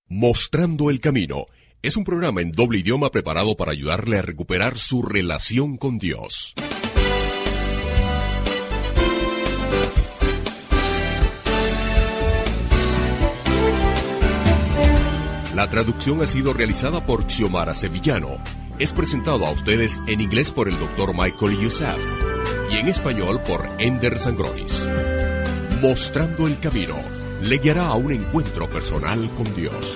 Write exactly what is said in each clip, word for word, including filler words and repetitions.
Mostrando el Camino es un programa en doble idioma preparado para ayudarle a recuperar su relación con Dios. La traducción ha sido realizada por Xiomara Sevillano. Es presentado a ustedes en inglés por el doctor Michael Youssef y en español por Ender Sangronis. Mostrando el Camino le guiará a un encuentro personal con Dios.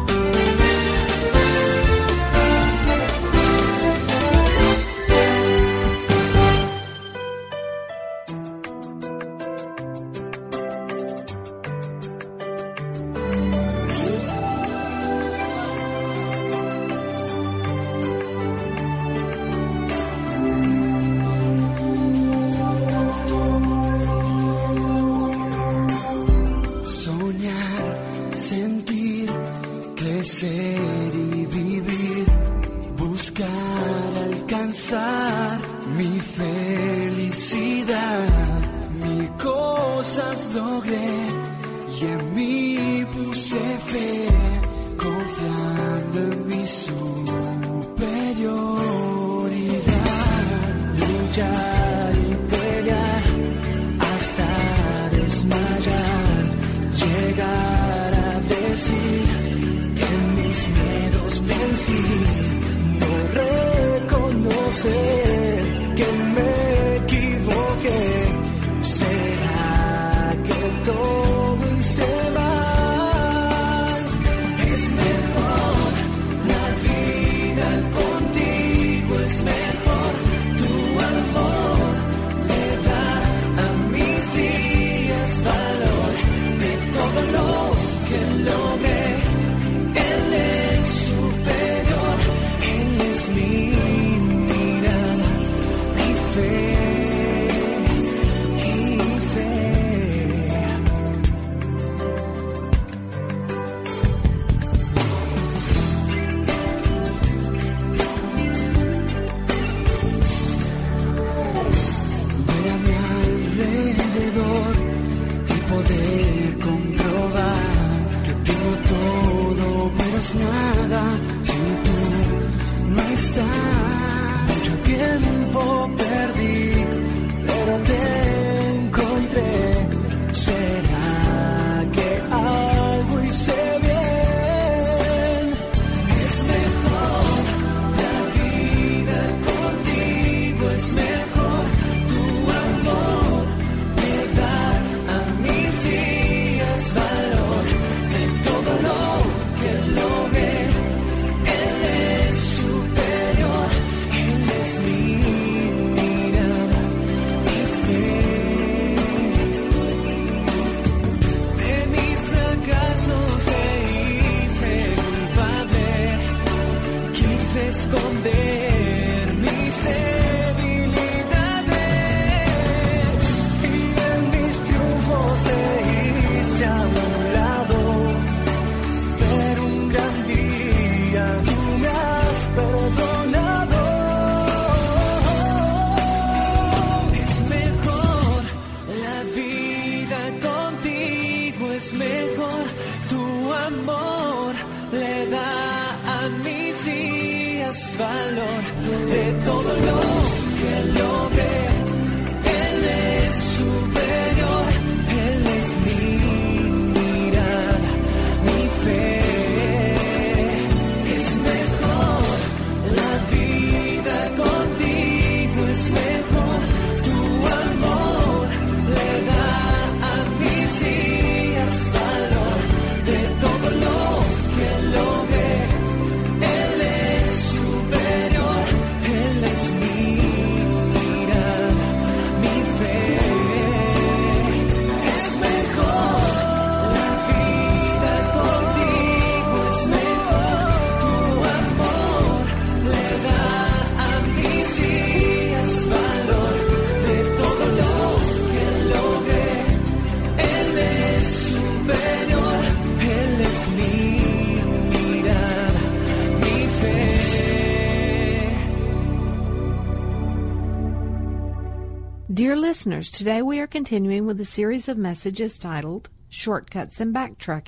Dear listeners, today we are continuing with a series of messages titled Shortcuts and Backtracking.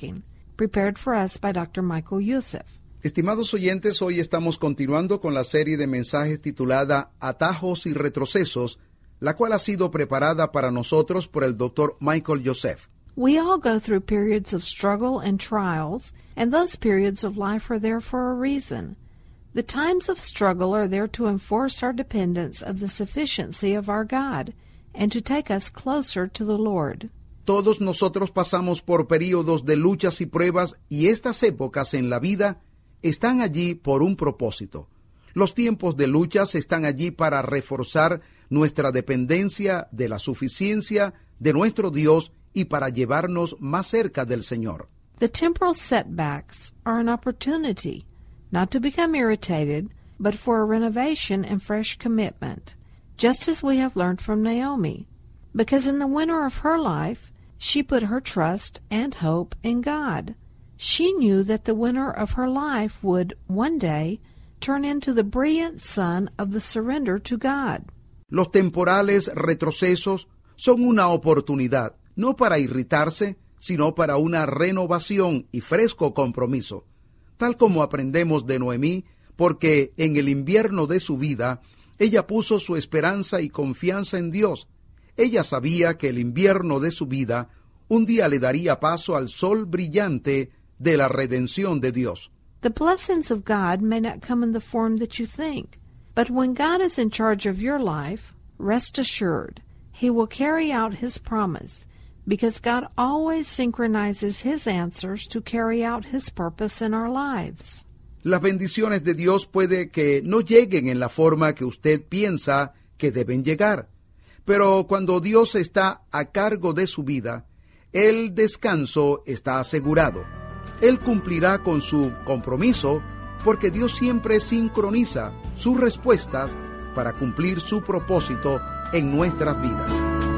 prepared for us by Doctor Michael Youssef. Estimados oyentes, hoy estamos continuando con la serie de mensajes titulada Atajos y Retrocesos, la cual ha sido preparada para nosotros por el doctor Michael Youssef. We all go through periods of struggle and trials, and those periods of life are there for a reason. The times of struggle are there to enforce our dependence of the sufficiency of our God and to take us closer to the Lord. Todos nosotros pasamos por períodos de luchas y pruebas, y estas épocas en la vida están allí por un propósito. Los tiempos de luchas están allí para reforzar nuestra dependencia de la suficiencia de nuestro Dios y para llevarnos más cerca del Señor. The temporal setbacks are an opportunity, not to become irritated, but for a renovation and fresh commitment, just as we have learned from Naomi, because in the winter of her life, she put her trust and hope in God. She knew that the winter of her life would, one day, turn into the brilliant sun of the surrender to God. Los temporales retrocesos son una oportunidad, no para irritarse, sino para una renovación y fresco compromiso, tal como aprendemos de Noemí, porque en el invierno de su vida, ella puso su esperanza y confianza en Dios. Ella sabía que el invierno de su vida un día le daría paso al sol brillante de la redención de Dios. The blessings of God may not come in the form that you think, but when God is in charge of your life, rest assured, He will carry out His promise, because God always synchronizes His answers to carry out His purpose in our lives. Las bendiciones de Dios puede que no lleguen en la forma que usted piensa que deben llegar, pero cuando Dios está a cargo de su vida, el descanso está asegurado. Él cumplirá con su compromiso porque Dios siempre sincroniza sus respuestas para cumplir su propósito en nuestras vidas.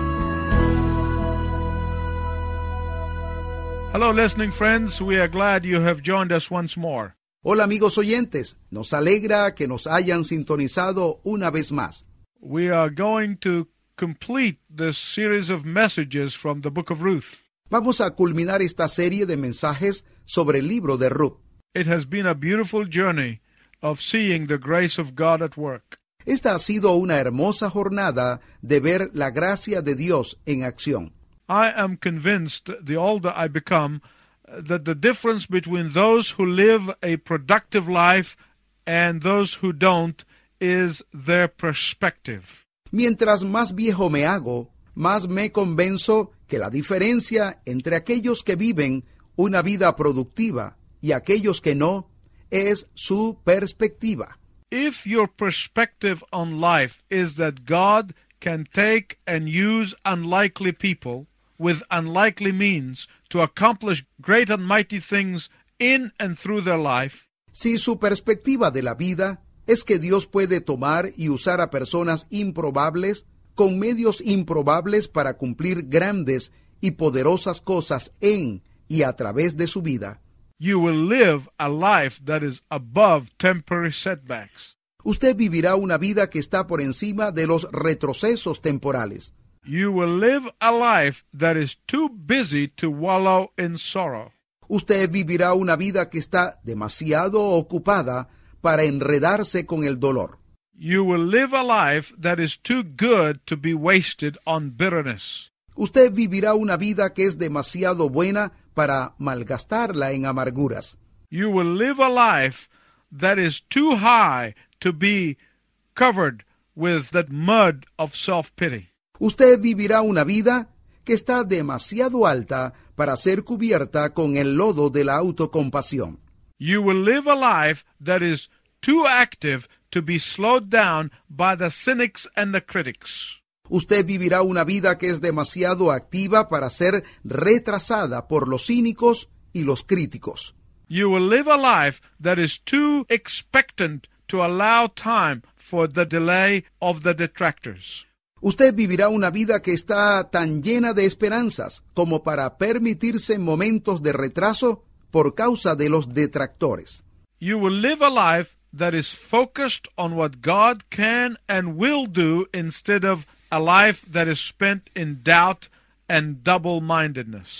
Hello, listening friends. We are glad you have joined us once more. Hola amigos oyentes, nos alegra que nos hayan sintonizado una vez más. We are going to complete this series of messages from the book of Ruth. Vamos a culminar esta serie de mensajes sobre el libro de Ruth. It has been a beautiful journey of seeing the grace of God at work. Esta ha sido una hermosa jornada de ver la gracia de Dios en acción. I am convinced, the older I become, that the difference between those who live a productive life and those who don't is their perspective. Mientras más viejo me hago, más me convenzo que la diferencia entre aquellos que viven una vida productiva y aquellos que no es su perspectiva. If your perspective on life is that God can take and use unlikely people with unlikely means to accomplish great and mighty things in and through their life, si su perspectiva de la vida es que Dios puede tomar y usar a personas improbables con medios improbables para cumplir grandes y poderosas cosas en y a través de su vida, you will live a life that is above temporary setbacks. Usted vivirá una vida que está por encima de los retrocesos temporales. You will live a life that is too busy to wallow in sorrow. Usted vivirá una vida que está demasiado ocupada para enredarse con el dolor. You will live a life that is too good to be wasted on bitterness. Usted vivirá una vida que es demasiado buena para malgastarla en amarguras. You will live a life that is too high to be covered with that mud of self-pity. Usted vivirá una vida que está demasiado alta para ser cubierta con el lodo de la autocompasión. You will live a life that is too active to be slowed down by the cynics and the critics. Usted vivirá una vida que es demasiado activa para ser retrasada por los cínicos y los críticos. You will live a life that is too expectant to allow time for the delay of the detractors. Usted vivirá una vida que está tan llena de esperanzas como para permitirse momentos de retraso por causa de los detractores. You will live a life that is focused on what God can and will do instead of a life that is spent in doubt and double-mindedness.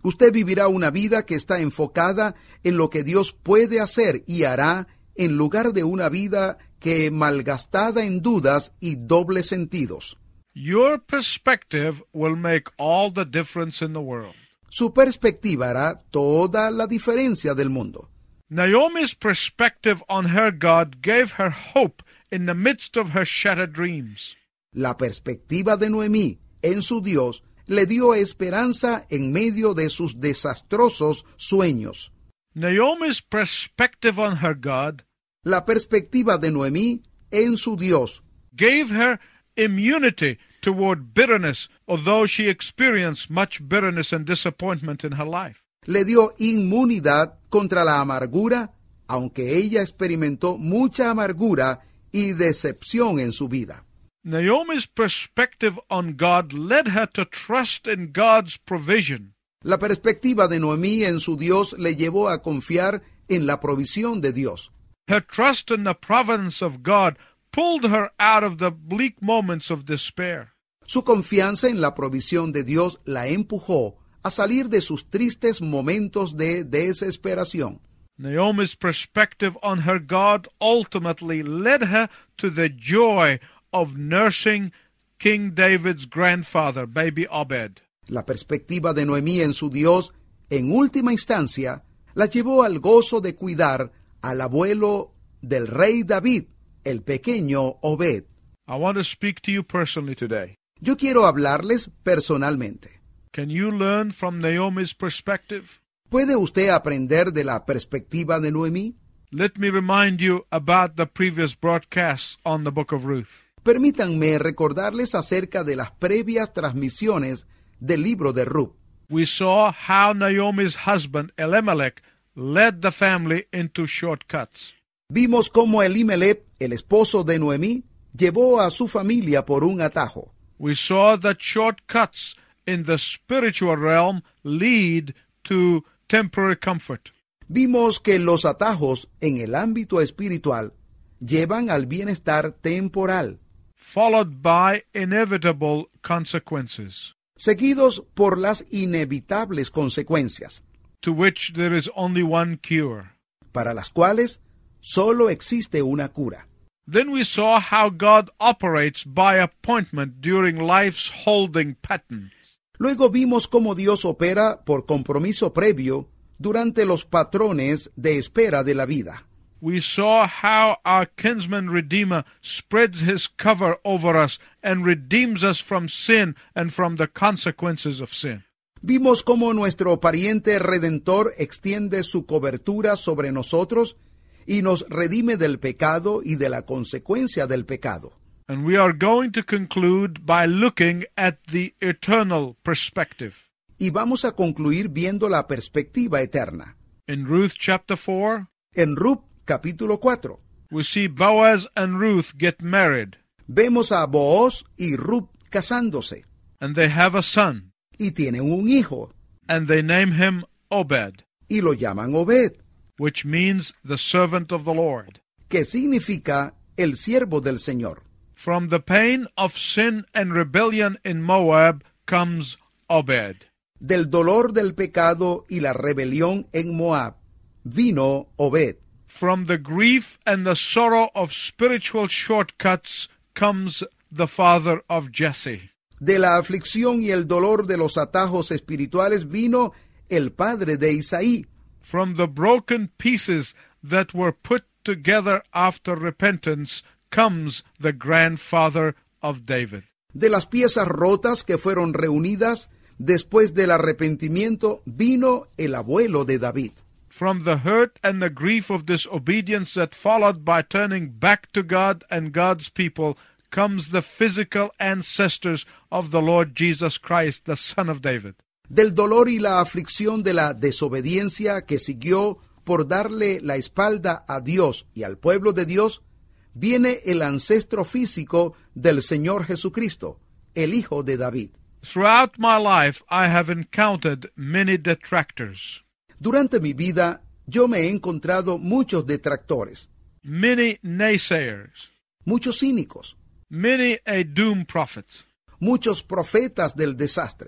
Usted vivirá una vida que está enfocada en lo que Dios puede hacer y hará, en lugar de una vida que malgastada en dudas y dobles sentidos. Your perspective will make all the difference in the world. Su perspectiva hará toda la diferencia del mundo. Naomi's perspective on her God gave her hope in the midst of her shattered dreams. La perspectiva de Noemí en su Dios le dio esperanza en medio de sus desastrosos sueños. Naomi's perspective on her God La perspectiva de Noemí en su Dios gave her immunity toward bitterness, although she experienced much bitterness and disappointment in her life. le dio inmunidad contra la amargura, aunque ella experimentó mucha amargura y decepción en su vida. Naomi's perspective on God led her to trust in God's provision. La perspectiva de Noemí en su Dios le llevó a confiar en la provisión de Dios. Her trust in the providence of God pulled her out of the bleak moments of despair. Su confianza en la provisión de Dios la empujó a salir de sus tristes momentos de desesperación. Naomi's perspective on her God ultimately led her to the joy of nursing King David's grandfather, baby Obed. La perspectiva de Noemí en su Dios, en última instancia, la llevó al gozo de cuidar al abuelo del rey David, el pequeño Obed. I want to speak to you personally today. Yo quiero hablarles personalmente. Can you learn from Naomi's perspective? ¿Puede usted aprender de la perspectiva de Noemí? Let me remind you about the previous broadcasts on the book of Ruth. Permítanme recordarles acerca de las previas transmisiones del libro de Ruth. We saw how Naomi's husband, Elimelech, led the family into shortcuts. Vimos cómo Elimelech, el esposo de Noemí, llevó a su familia por un atajo. We saw that shortcuts in the spiritual realm lead to temporary comfort. Vimos que los atajos en el ámbito espiritual llevan al bienestar temporal, followed by inevitable consequences, seguidos por las inevitables consecuencias, to which there is only one cure. para las cuales solo existe una cura. Then we saw how God operates by appointment during life's holding patterns. Luego vimos cómo Dios opera por compromiso previo durante los patrones de espera de la vida. We saw how our kinsman redeemer spreads his cover over us and redeems us from sin and from the consequences of sin. Vimos cómo nuestro pariente redentor extiende su cobertura sobre nosotros y nos redime del pecado y de la consecuencia del pecado. And we are going to conclude by looking at the eternal perspective. Y vamos a concluir viendo la perspectiva eterna. In Ruth chapter four, En Ruth capítulo cuatro, we see Boaz and Ruth get married, vemos a Booz y Ruth casándose, and they have a son, y tienen un hijo, and they name him Obed, y lo llaman Obed, which means the servant of the Lord. que significa el siervo del Señor. From the pain of sin and rebellion in Moab comes Obed. Del dolor del pecado y la rebelión en Moab vino Obed. From the grief and the sorrow of spiritual shortcuts comes the father of Jesse. De la aflicción y el dolor de los atajos espirituales vino el padre de Isaí. From the broken pieces that were put together after repentance comes the grandfather of David. De las piezas rotas que fueron reunidas después del arrepentimiento vino el abuelo de David. From the hurt and the grief of disobedience that followed by turning back to God and God's people comes the physical ancestors of the Lord Jesus Christ, the Son of David. Del dolor y la aflicción de la desobediencia que siguió por darle la espalda a Dios y al pueblo de Dios, viene el ancestro físico del Señor Jesucristo, el Hijo de David. Throughout my life, I have encountered many detractors, Durante mi vida, yo me he encontrado muchos detractores, many naysayers, muchos cínicos, many a doom prophet. muchos profetas del desastre.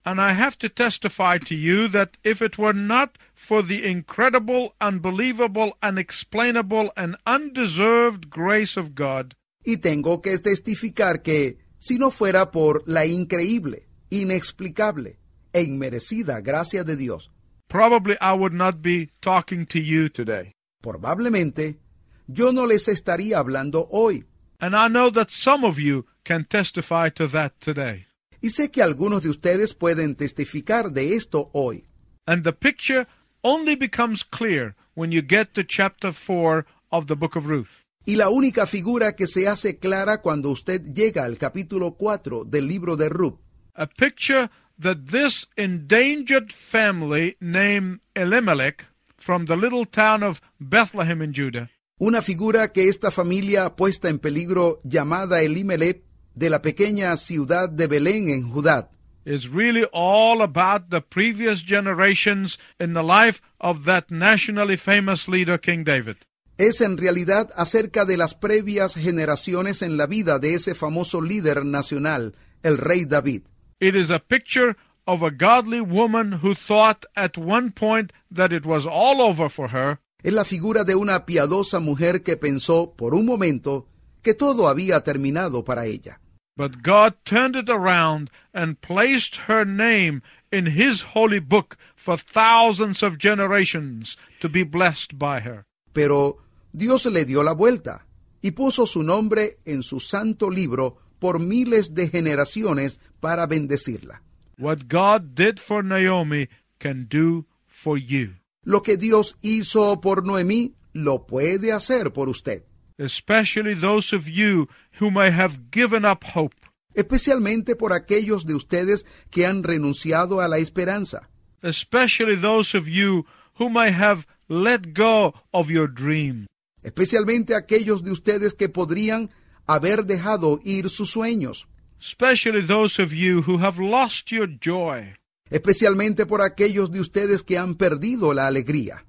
And I have to testify to you that if it were not for the incredible, unbelievable, unexplainable, and undeserved grace of God, Y tengo que testificar que, si no fuera por la increíble, inexplicable e inmerecida gracia de Dios, probably I would not be talking to you today. probablemente yo no les estaría hablando hoy. And I know that some of you can testify to that today. Y sé que algunos de ustedes pueden testificar de esto hoy. And the picture only becomes clear when you get to chapter four of the book of Ruth. Y la única figura que se hace clara cuando usted llega al capítulo cuatro del libro de Ruth. A picture that this endangered family named Elimelech from the little town of Bethlehem in Judah Una figura que esta familia puesta en peligro llamada Elimelech de la pequeña ciudad de Belén en Judá is really all about the previous generations in the life of that nationally famous leader, King David. es en realidad acerca de las previas generaciones en la vida de ese famoso líder nacional, el rey David. It is a picture of a godly woman who thought at one point that it was all over for her, Es la figura de una piadosa mujer que pensó por un momento que todo había terminado para ella. but God turned it around and placed her name in His holy book for thousands of generations to be blessed by her. Pero Dios le dio la vuelta y puso su nombre en su santo libro por miles de generaciones para bendecirla. What God did for Naomi can do for you, Lo que Dios hizo por Noemí, lo puede hacer por usted. especially those of you who may have given up hope. Especialmente por aquellos de ustedes que han renunciado a la esperanza. Especially those of you who may have let go of your dream. Especialmente aquellos de ustedes que podrían haber dejado ir sus sueños. Especially those of you who have lost your joy. Especialmente por aquellos de ustedes que han perdido la alegría.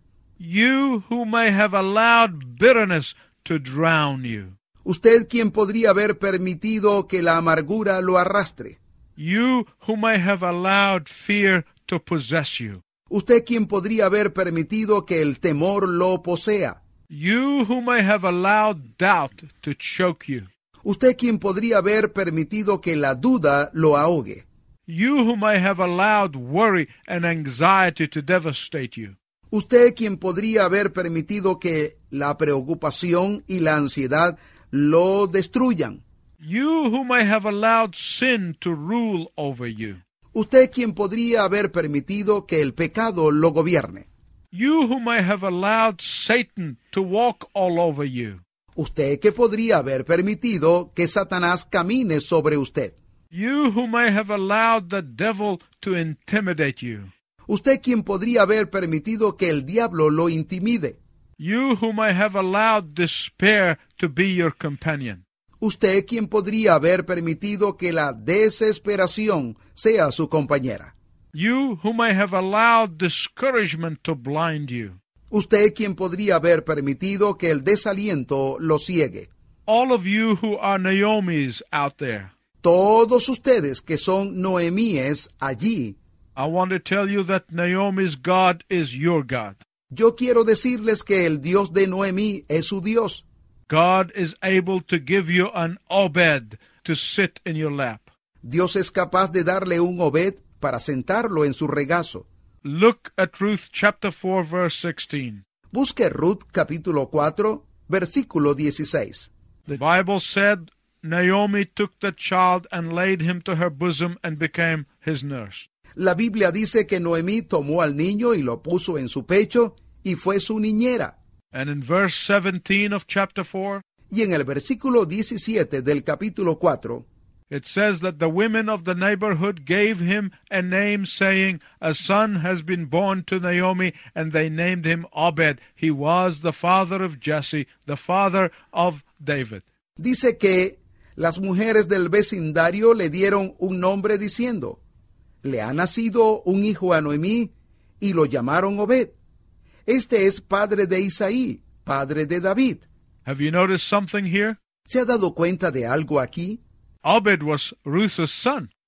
You who may have allowed bitterness to drown you. Usted quien podría haber permitido que la amargura lo arrastre. You who may have allowed fear to possess you. Usted quien podría haber permitido que el temor lo posea. You who may have allowed doubt to choke you. Usted quien podría haber permitido que la duda lo ahogue. You who may have allowed worry and anxiety to devastate you. Usted quien podría haber permitido que la preocupación y la ansiedad lo destruyan. You who may have allowed sin to rule over you. Usted quien podría haber permitido que el pecado lo gobierne. You who may have allowed Satan to walk all over you. Usted que podría haber permitido que Satanás camine sobre usted. You who may have allowed the devil to intimidate you. Usted quien podría haber permitido que el diablo lo intimide. You who may have allowed despair to be your companion. Usted quien podría haber permitido que la desesperación sea su compañera. You who may have allowed discouragement to blind you. Usted quien podría haber permitido que el desaliento lo ciegue. All of you who are Naomi's out there. Todos ustedes que son Noemíes allí, I want to tell you that Naomi's God is your God. yo quiero decirles que el Dios de Noemí es su Dios. God is able to give you an Obed to sit in your lap. Dios es capaz de darle un Obed para sentarlo en su regazo. Look at Ruth chapter four verse sixteen. Busque Ruth capítulo cuatro, versículo dieciséis. The Bible said Naomi took the child and laid him to her bosom and became his nurse. La Biblia dice que Noemí tomó al niño y lo puso en su pecho y fue su niñera. And in verse seventeen of chapter four, Y en el versículo diecisiete del capítulo cuatro, it says that the women of the neighborhood gave him a name, saying, a son has been born to Naomi, and they named him Obed. He was the father of Jesse, the father of David. dice que las mujeres del vecindario le dieron un nombre diciendo, le ha nacido un hijo a Noemí y lo llamaron Obed. Este es padre de Isaí, padre de David. Have you noticed something here? ¿Se ha dado cuenta de algo aquí? Obed was Ruth's son.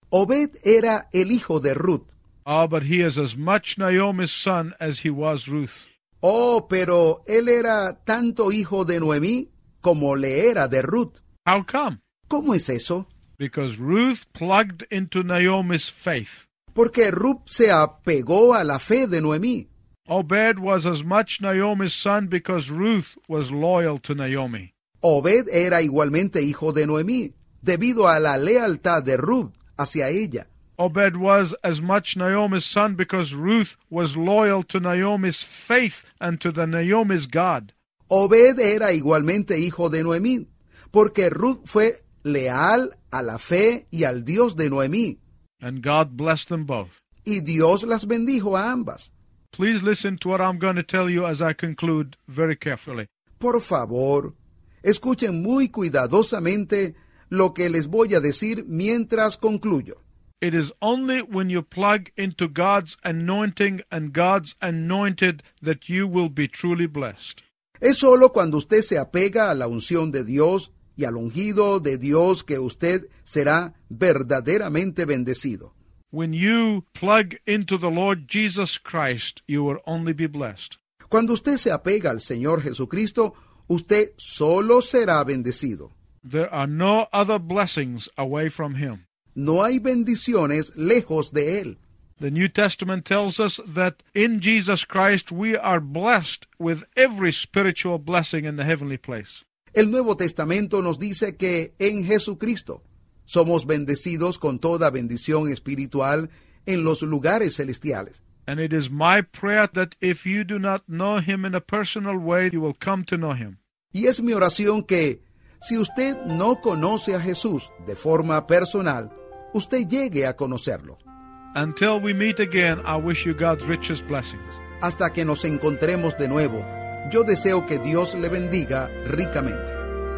Obed era el hijo de Ruth. Oh, but he is as much Naomi's son as he was Ruth. Oh, pero él era tanto hijo de Noemí como le era de Ruth. How come? ¿Cómo es eso? Because Ruth plugged into Naomi's faith. Porque Ruth se apegó a la fe de Noemí. Obed was as much Naomi's son because Ruth was loyal to Naomi. Obed era igualmente hijo de Noemí, debido a la lealtad de Ruth hacia ella. Obed was as much Naomi's son because Ruth was loyal to Naomi's faith and to the Naomi's God. Obed era igualmente hijo de Noemí, porque Ruth fue leal a la fe y al Dios de Noemí. And God blessed them both. Y Dios las bendijo a ambas. Please listen to what I'm going to tell you as I conclude very carefully. Por favor, escuchen muy cuidadosamente lo que les voy a decir mientras concluyo. It is only when you plug into God's anointing and God's anointed that you will be truly blessed. Es solo cuando usted se apega a la unción de Dios y al ungido de Dios que usted será verdaderamente bendecido. When you plug into the Lord Jesus Christ, you will only be blessed. Cuando usted se apega al Señor Jesucristo, usted solo será bendecido. There are no other blessings away from Him. No hay bendiciones lejos de Él. The New Testament tells us that in Jesus Christ we are blessed with every spiritual blessing in the heavenly place. El Nuevo Testamento nos dice que en Jesucristo somos bendecidos con toda bendición espiritual en los lugares celestiales. And it is my prayer that if you do not know Him in a personal way, you will come to know Him. Y es mi oración que, si usted no conoce a Jesús de forma personal, usted llegue a conocerlo. Until we meet again, I wish you God's richest blessings. Hasta que nos encontremos de nuevo, yo deseo que Dios le bendiga ricamente.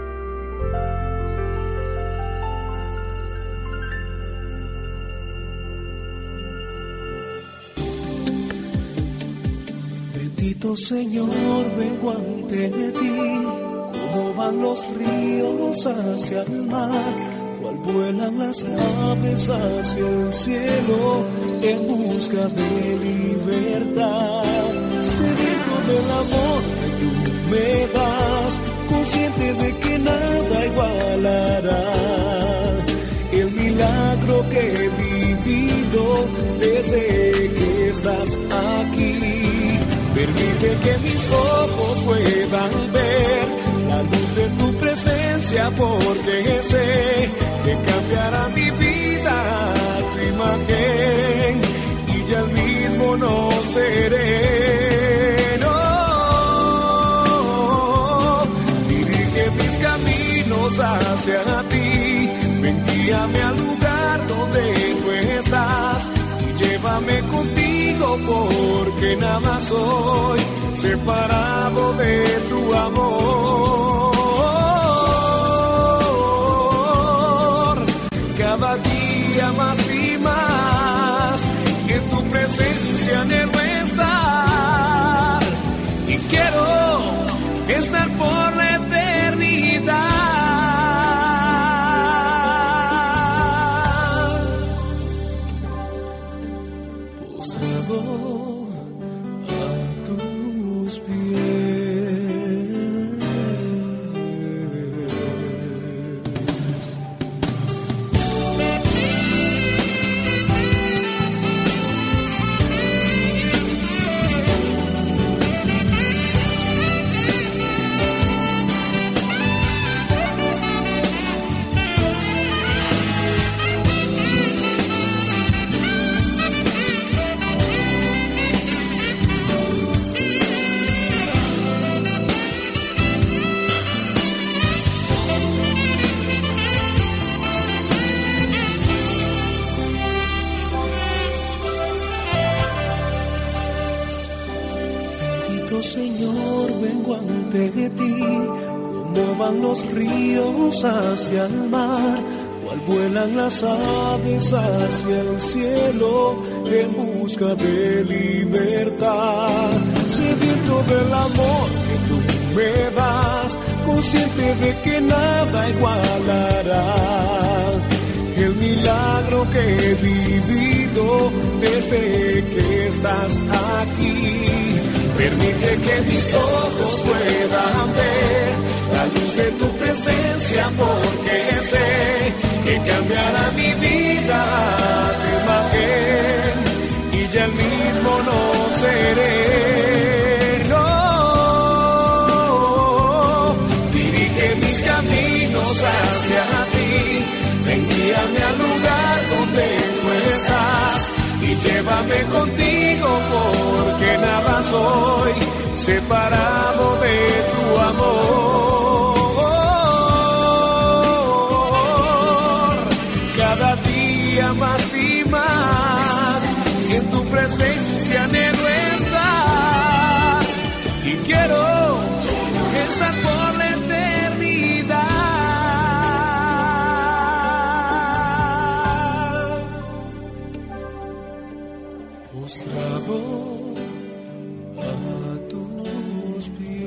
Bendito Señor, vengo ante ti, como van los ríos hacia el mar, cual vuelan las aves hacia el cielo, en busca de libertad. Sediento del amor que tú me das, consciente de que nada igualará el milagro que he vivido desde que estás aquí. Permite que mis ojos puedan ver la luz de tu presencia, porque sé que cambiará mi vida tu imagen y ya el mismo no seré. No, dirige mis caminos hacia ti, ven, guíame al lugar donde tú estás y llévame contigo, porque nada soy separado de tu amor. Cada día más y más en tu presencia anhelo estar, y quiero estar por la eternidad. Señor, vengo ante ti, como van los ríos hacia el mar, cual vuelan las aves hacia el cielo, en busca de libertad. Sediento del amor que tú me das, consciente de que nada igualará el milagro que he vivido desde que estás aquí. Permite que mis ojos puedan ver la luz de tu presencia, porque sé que cambiará mi vida tu imagen y ya el mismo no seré. No, dirige mis caminos hacia ti, ven, guíame al lugar donde tú estás y llévame contigo, porque nada soy separado de tu amor. Cada día más y más, en tu presencia anhelo estar, y quiero estar por la eternidad. Postrado a tus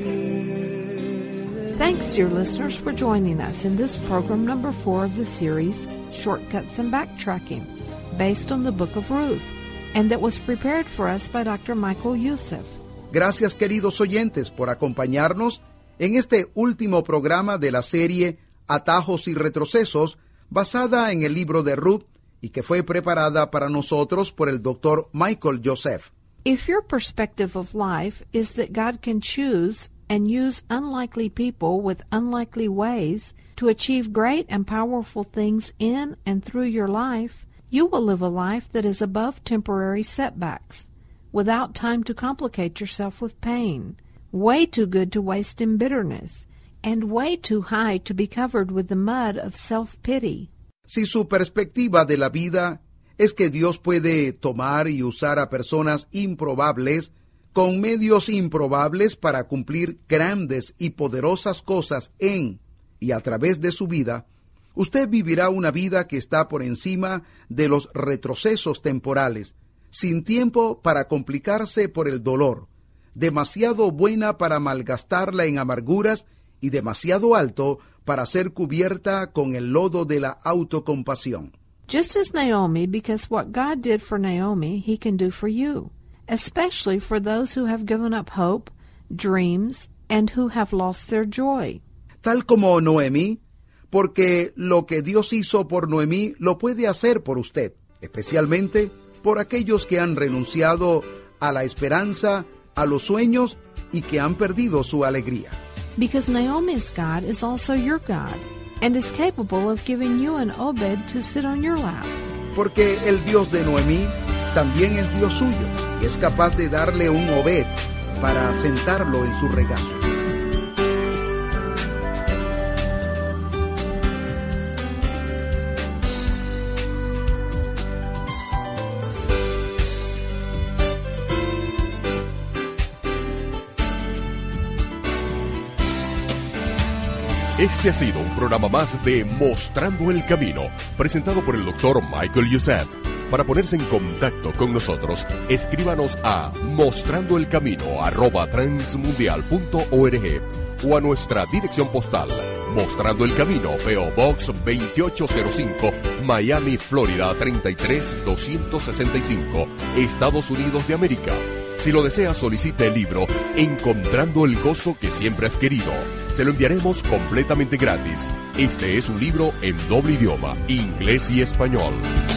pies. Thanks, dear listeners, for joining us in this program number four of the series, Shortcuts and Backtracking, based on the book of Ruth, and that was prepared for us by Doctor Michael Youssef. Gracias, queridos oyentes, por acompañarnos en este último programa de la serie Atajos y Retrocesos, basada en el libro de Ruth y que fue preparada para nosotros por el doctor Michael Youssef. If your perspective of life is that God can choose and use unlikely people with unlikely ways to achieve great and powerful things in and through your life, you will live a life that is above temporary setbacks, without time to complicate yourself with pain, way too good to waste in bitterness, and way too high to be covered with the mud of self-pity. Si su perspectiva de la vida es que Dios puede tomar y usar a personas improbables con medios improbables para cumplir grandes y poderosas cosas en y a través de su vida, usted vivirá una vida que está por encima de los retrocesos temporales, sin tiempo para complicarse por el dolor, demasiado buena para malgastarla en amarguras y demasiado alto para ser cubierta con el lodo de la autocompasión. Just as Naomi, because what God did for Naomi, He can do for you, especially for those who have given up hope, dreams, and who have lost their joy. Tal como Noemí, porque lo que Dios hizo por Noemí lo puede hacer por usted, especialmente por aquellos que han renunciado a la esperanza, a los sueños y que han perdido su alegría. Because Naomi's God is also your God, and is capable of giving you an Obed to sit on your lap. Porque el Dios de Noemí también es Dios suyo y es capaz de darle un Obed para sentarlo en su regazo. Este ha sido un programa más de Mostrando el Camino, presentado por el doctor Michael Youssef. Para ponerse en contacto con nosotros, escríbanos a mostrandoelcamino arroba transmundial punto org o a nuestra dirección postal, Mostrando el Camino, P O Box veintiocho cero cinco, Miami, Florida treinta y tres doscientos sesenta y cinco, Estados Unidos de América. Si lo desea, solicite el libro Encontrando el Gozo que Siempre Has Querido. Se lo enviaremos completamente gratis. Este es un libro en doble idioma, inglés y español.